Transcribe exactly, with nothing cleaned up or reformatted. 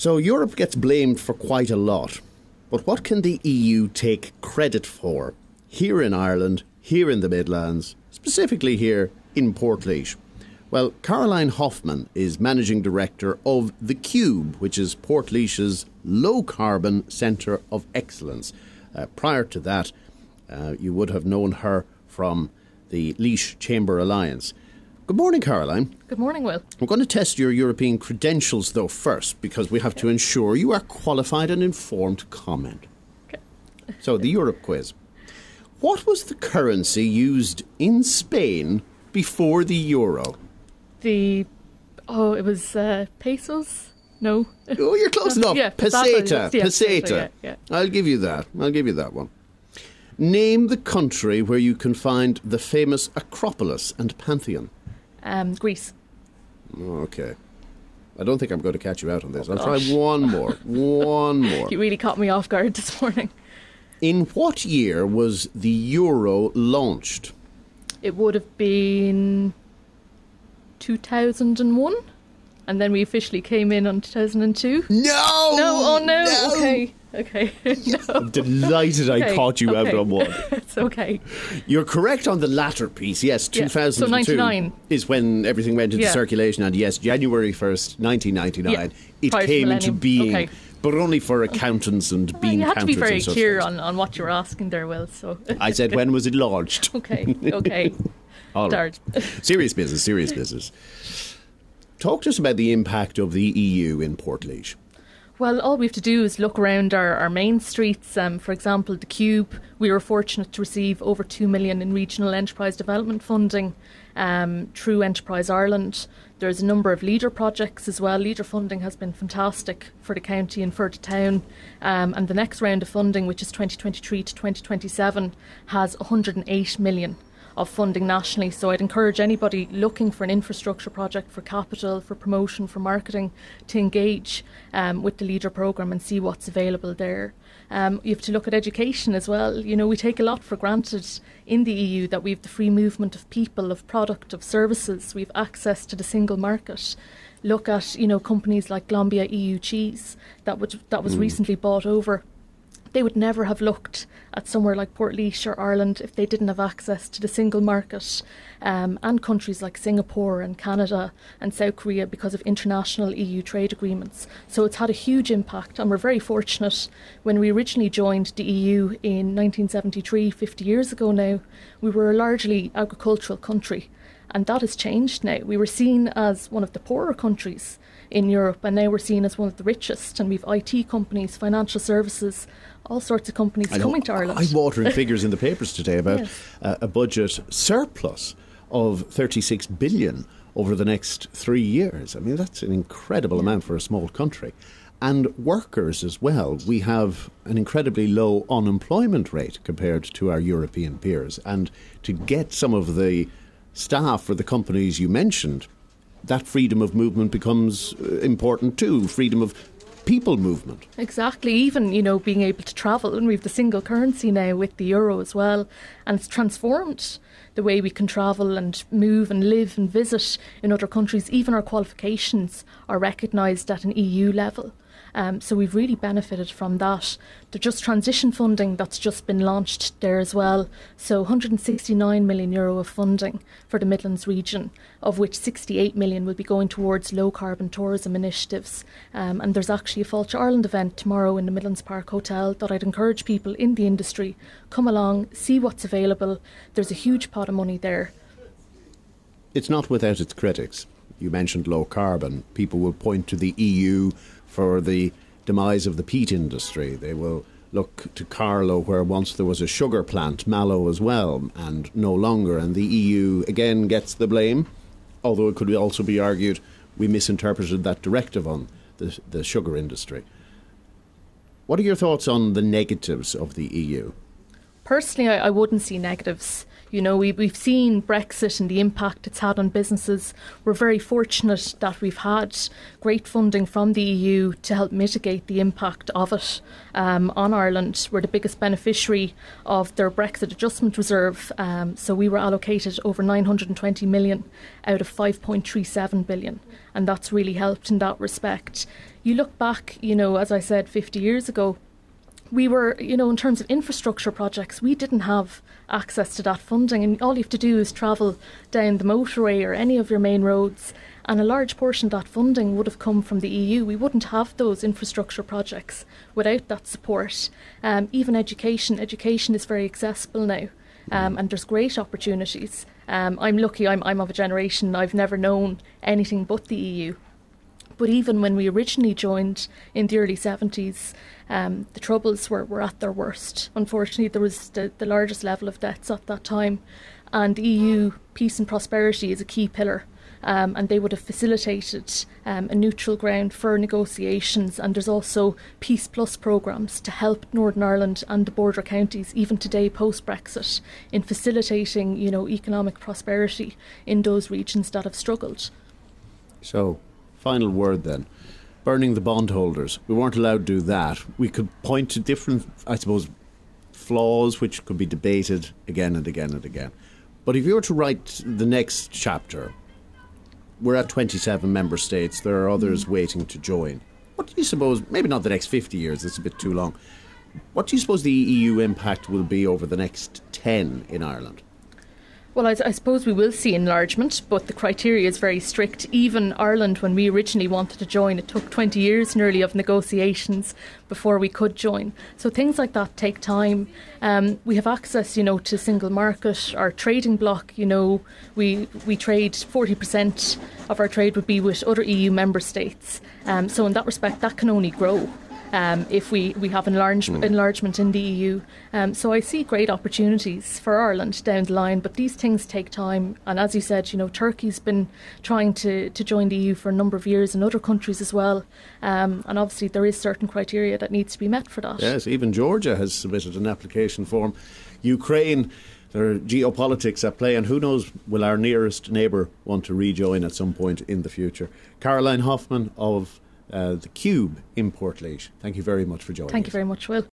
So Europe gets blamed for quite a lot. But what can the E U take credit for here in Ireland, here in the Midlands, specifically here in Portlaoise? Well, Caroline Hoffman is Managing Director of The Cube, which is Portlaoise's low-carbon centre of excellence. Uh, prior to that, uh, you would have known her from the Laois Chamber Alliance. Good morning, Caroline. Good morning, Will. I'm going to test your European credentials, though, first, because we have to ensure you are qualified and informed to comment. Okay. So, the Europe quiz. What was the currency used in Spain before the euro? The, oh, it was uh, pesos? No. Oh, you're close enough. Yeah, peseta. yeah, Peseta. yeah, yeah. I'll give you that. I'll give you that one. Name the country where you can find the famous Acropolis and Pantheon. Um, Greece. Okay. I don't think I'm going to catch you out on this. Oh, I'll try gosh. one more. One more. You really caught me off guard this morning. In what year was the euro launched? It would have been two thousand one, and then we officially came in on two thousand two. No! No, oh no. no. Okay, okay. No. I'm delighted I Okay, caught you out okay. on one. It's okay. You're correct on the latter piece. Yes, Yeah, two thousand two so ninety-nine. is when everything went into Yeah. circulation. And yes, January first, nineteen ninety-nine, Yeah, it prior to came into millennium. being. Okay. But only for accountants and Well, bean you had to counters be very and such clear things. on, on what you were asking there, Will. So I said, when was it launched? okay, okay. All right. Start. Serious business, serious business. Talk to us about the impact of the E U in Portlaoise. Well, all we have to do is look around our, our main streets. Um, for example, the Cube, we were fortunate to receive over two million in regional enterprise development funding um, through Enterprise Ireland. There's a number of leader projects as well. Leader funding has been fantastic for the county and for the town. Um, and the next round of funding, which is twenty twenty-three to twenty twenty-seven, has one hundred eight million of funding nationally. So I'd encourage anybody looking for an infrastructure project, for capital, for promotion, for marketing, to engage um, with the Leader programme and see what's available there. Um, you have to look at education as well. You know, we take a lot for granted in the E U that we have the free movement of people, of product, of services. We have access to the single market. Look at, you know, companies like Glanbia E U Cheese that, would, that was mm. recently bought over. They would never have looked at somewhere like Portlaoise or Ireland if they didn't have access to the single market um, and countries like Singapore and Canada and South Korea because of international E U trade agreements. So it's had a huge impact, and we're very fortunate. When we originally joined the E U in nineteen seventy-three, fifty years ago now, we were a largely agricultural country, and that has changed now. We were seen as one of the poorer countries in Europe, and now we're seen as one of the richest, and we've I T companies, financial services, all sorts of companies coming to Ireland. Eye-watering figures in the papers today about Yes. uh, a budget surplus of thirty-six billion over the next three years. I mean, that's an incredible Yeah. amount for a small country. And workers as well. We have an incredibly low unemployment rate compared to our European peers. And to get some of the staff for the companies you mentioned, that freedom of movement becomes uh, important too. Freedom of people movement. Exactly, even, you know, being able to travel, and we've the single currency now with the euro as well, and it's transformed the way we can travel and move and live and visit in other countries. Even our qualifications are recognised at an E U level. Um, so we've really benefited from that. The Just Transition funding that's just been launched there as well. So one hundred sixty-nine million euro of funding for the Midlands region, of which sixty-eight million will be going towards low carbon tourism initiatives. Um, and there's actually a Fáilte Ireland event tomorrow in the Midlands Park Hotel that I'd encourage people in the industry, come along, see what's available. There's a huge pot of money there. It's not without its critics. You mentioned low carbon. People will point to the E U for the demise of the peat industry. They will look to Carlow, where once there was a sugar plant, Mallow as well, and no longer. And the E U again gets the blame, although it could also be argued we misinterpreted that directive on the, the sugar industry. What are your thoughts on the negatives of the E U? Personally, I, I wouldn't see negatives. You know, we, we've seen Brexit and the impact it's had on businesses. We're very fortunate that we've had great funding from the E U to help mitigate the impact of it um, on Ireland. We're the biggest beneficiary of their Brexit Adjustment Reserve. Um, so we were allocated over nine hundred twenty million out of five point three seven billion. And that's really helped in that respect. You look back, you know, as I said, fifty years ago, we were, you know, in terms of infrastructure projects, we didn't have access to that funding. And all you have to do is travel down the motorway or any of your main roads, and a large portion of that funding would have come from the E U. We wouldn't have those infrastructure projects without that support. Um, even education, education is very accessible now. Um, and there's great opportunities. Um, I'm lucky, I'm, I'm of a generation, I've never known anything but the E U. But even when we originally joined in the early seventies, um, the Troubles were, were at their worst. Unfortunately, there was the, the largest level of deaths at that time. And E U peace and prosperity is a key pillar. Um, and they would have facilitated um, a neutral ground for negotiations. And there's also Peace Plus programmes to help Northern Ireland and the border counties, even today post-Brexit, in facilitating, you know, economic prosperity in those regions that have struggled. So, final word then. Burning the bondholders. We weren't allowed to do that. We could point to different, I suppose, flaws which could be debated again and again and again. But if you were to write the next chapter, we're at twenty-seven member states. There are others mm. waiting to join. What do you suppose, maybe not the next fifty years, that's a bit too long. What do you suppose the E U impact will be over the next ten in Ireland? Well, I, I suppose we will see enlargement, but the criteria is very strict. Even Ireland, when we originally wanted to join, it took twenty years nearly of negotiations before we could join. So things like that take time. Um, we have access, you know, to single market, our trading bloc. You know, we we trade forty percent of our trade would be with other E U member states. Um, so in that respect, that can only grow. Um, if we, we have enlarge, mm. enlargement in the E U. Um, so I see great opportunities for Ireland down the line, but these things take time. And as you said, you know, Turkey's been trying to, to join the E U for a number of years, and other countries as well. Um, and obviously there is certain criteria that needs to be met for that. Yes, even Georgia has submitted an application form. Ukraine, there are geopolitics at play, and who knows, will our nearest neighbour want to rejoin at some point in the future. Caroline Hoffman of Uh, the Cube in Portlaoise. Thank you very much for joining us. Thank you very much, Will.